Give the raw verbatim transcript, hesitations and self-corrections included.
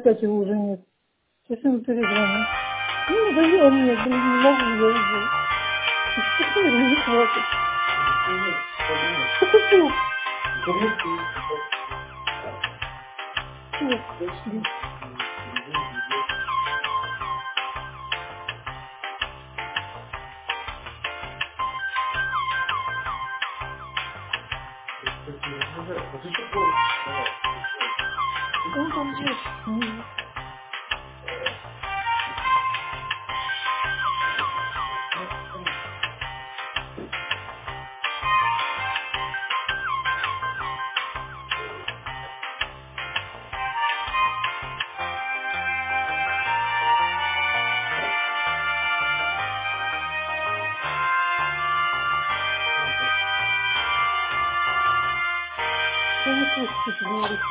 опять его уже нет. Сейчас ему перезвоню. Ну, надоело мне, блин, не могу я уже. Что не хватит. Что купил? Ох, блин. Он там есть. М. Я не слышу, что ты говоришь.